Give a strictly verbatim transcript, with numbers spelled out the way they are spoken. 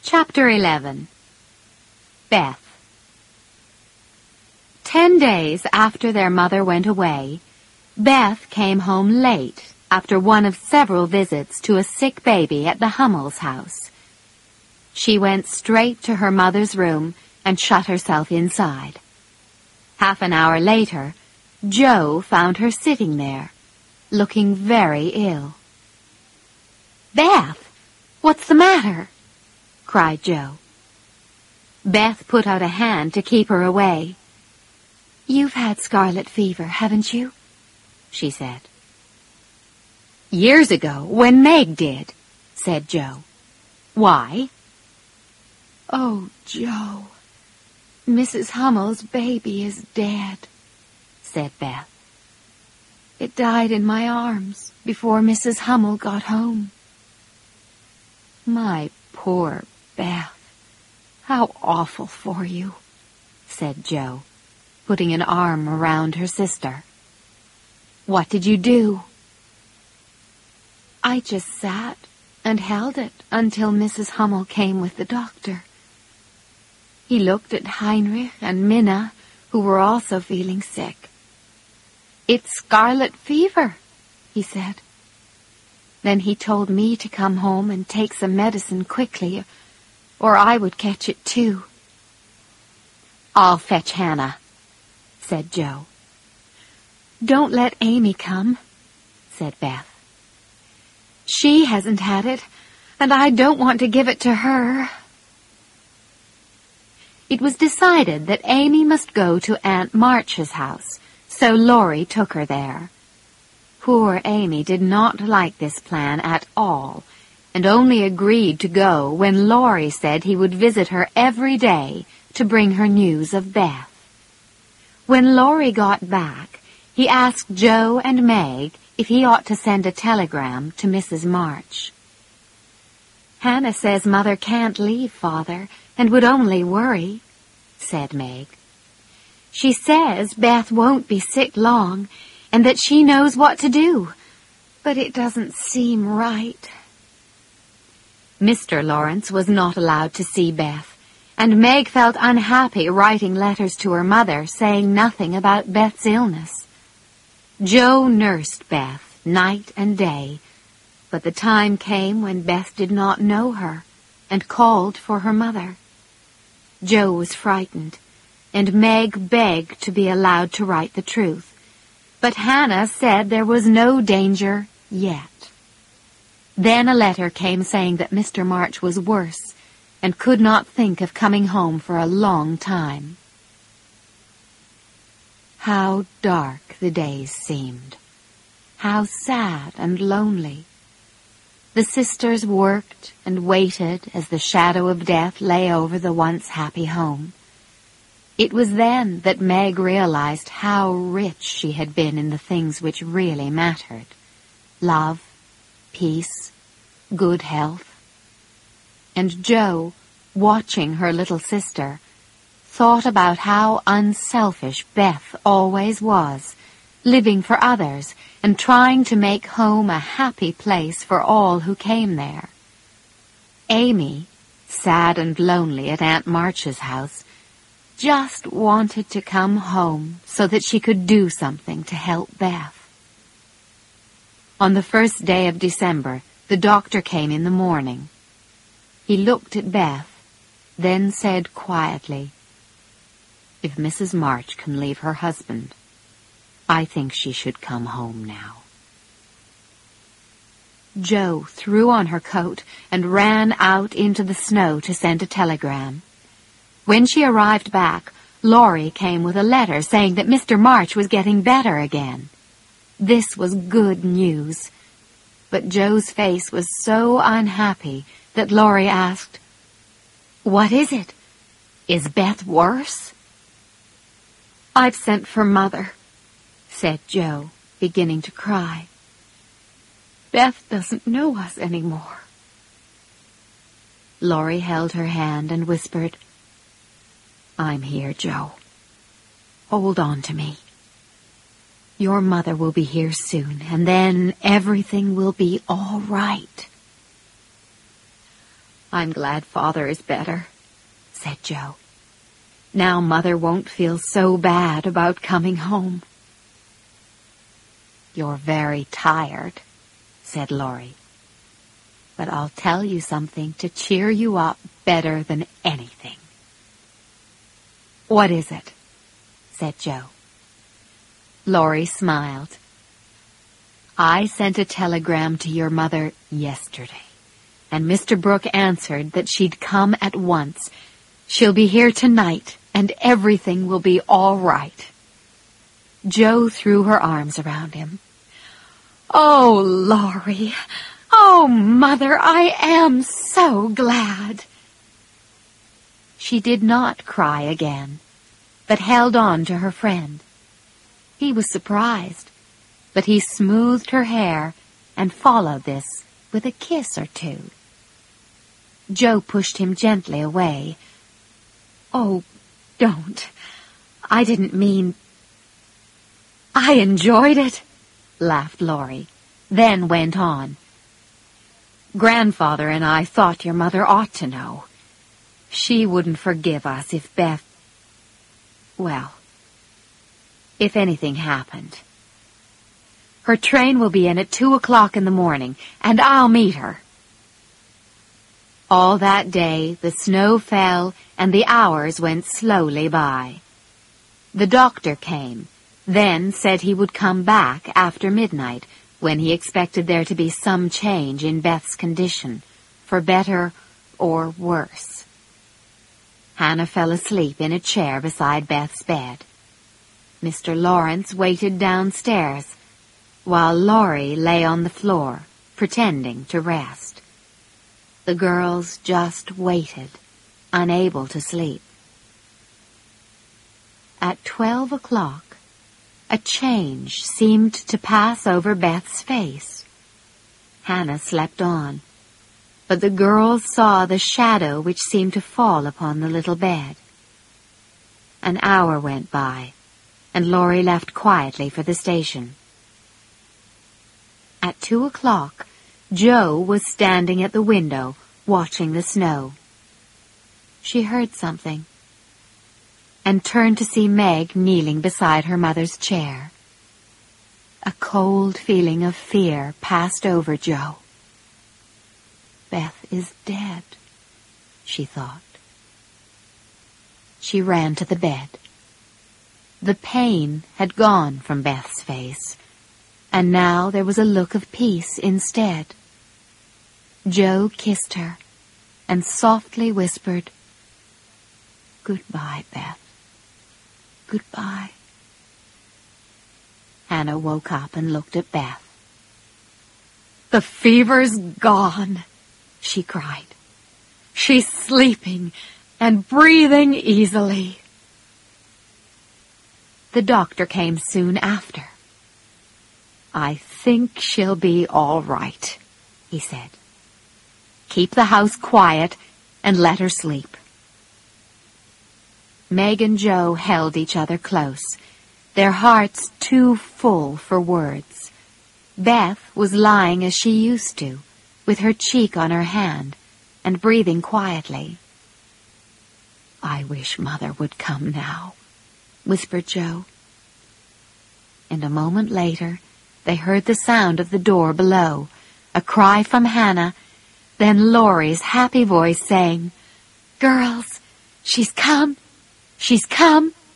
Chapter eleven. Beth. Ten days after their mother went away, Beth came home late after one of several visits to a sick baby at the Hummels house. She went straight to her mother's room and shut herself inside. Half an hour later, Joe found her sitting there, looking very ill. "Beth, what's the matter?" cried Joe. Beth put out a hand to keep her away. "You've had scarlet fever, haven't you?" she said. "Years ago, when Meg did," said Joe. "Why?" "Oh, Joe, Missus Hummel's baby is dead," said Beth. "It died in my arms before Missus Hummel got home." "My poor Beth, how awful for you," said Joe, putting an arm around her sister. "What did you do?" "I just sat and held it until Missus Hummel came with the doctor. He looked at Heinrich and Minna, who were also feeling sick. 'It's scarlet fever,' he said. Then he told me to come home and take some medicine quickly, or I would catch it too." "I'll fetch Hannah," said Joe. "Don't let Amy come," said Beth. "She hasn't had it, and I don't want to give it to her." It was decided that Amy must go to Aunt March's house, so Laurie took her there. Poor Amy did not like this plan at all, and only agreed to go when Laurie said he would visit her every day to bring her news of Beth. When Laurie got back, he asked Joe and Meg if he ought to send a telegram to Missus March. "Hannah says Mother can't leave, Father, and would only worry," said Meg. "She says Beth won't be sick long, and that she knows what to do, but it doesn't seem right." Mister Lawrence was not allowed to see Beth, and Meg felt unhappy writing letters to her mother saying nothing about Beth's illness. Joe nursed Beth night and day, but the time came when Beth did not know her and called for her mother. Joe was frightened, and Meg begged to be allowed to write the truth, but Hannah said there was no danger yet. Then a letter came saying that Mister March was worse and could not think of coming home for a long time. How dark the days seemed. How sad and lonely. The sisters worked and waited as the shadow of death lay over the once happy home. It was then that Meg realized how rich she had been in the things which really mattered. Love, peace, good health. And Joe, watching her little sister, thought about how unselfish Beth always was, living for others and trying to make home a happy place for all who came there. Amy, sad and lonely at Aunt March's house, just wanted to come home so that she could do something to help Beth. On the first day of December, the doctor came in the morning. He looked at Beth, then said quietly, "If Missus March can leave her husband, I think she should come home now." Joe threw on her coat and ran out into the snow to send a telegram. When she arrived back, Laurie came with a letter saying that Mister March was getting better again. This was good news, but Joe's face was so unhappy that Laurie asked, "What is it? Is Beth worse?" "I've sent for Mother," said Joe, beginning to cry. "Beth doesn't know us anymore." Laurie held her hand and whispered, "I'm here, Joe. Hold on to me. Your mother will be here soon, and then everything will be all right." I'm glad Father is better, said Joe. Now Mother won't feel so bad about coming home. You're very tired, said Laurie. But I'll tell you something to cheer you up better than anything. What is it? Said Joe. Laurie smiled. I sent a telegram to your mother yesterday, and Mister Brooke answered that she'd come at once. She'll be here tonight, and everything will be all right. Joe threw her arms around him. Oh, Laurie! Oh, Mother, I am so glad! She did not cry again, but held on to her friend. He was surprised, but he smoothed her hair and followed this with a kiss or two. Joe pushed him gently away. Oh, don't. I didn't mean... I enjoyed it, laughed Laurie, then went on. Grandfather and I thought your mother ought to know. She wouldn't forgive us if Beth... Well, if anything happened. Her train will be in at two o'clock in the morning, and I'll meet her. All that day the snow fell and the hours went slowly by. The doctor came, then said he would come back after midnight, when he expected there to be some change in Beth's condition, for better or worse. Hannah fell asleep in a chair beside Beth's bed. Mister Lawrence waited downstairs, while Laurie lay on the floor, pretending to rest. The girls just waited, unable to sleep. At twelve o'clock, a change seemed to pass over Beth's face. Hannah slept on, but the girls saw the shadow which seemed to fall upon the little bed. An hour went by, and Laurie left quietly for the station. At two o'clock, Joe was standing at the window, watching the snow. She heard something, and turned to see Meg kneeling beside her mother's chair. A cold feeling of fear passed over Joe. Beth is dead, she thought. She ran to the bed. The pain had gone from Beth's face, and now there was a look of peace instead. Joe kissed her and softly whispered, Goodbye, Beth. Goodbye. Hannah woke up and looked at Beth. The fever's gone, she cried. She's sleeping and breathing easily. The doctor came soon after. I think she'll be all right, he said. Keep the house quiet and let her sleep. Meg and Joe held each other close, their hearts too full for words. Beth was lying as she used to, with her cheek on her hand, and breathing quietly. I wish Mother would come now, whispered Joe. And a moment later, they heard the sound of the door below, a cry from Hannah, then Laurie's happy voice saying, Girls, she's come, she's come.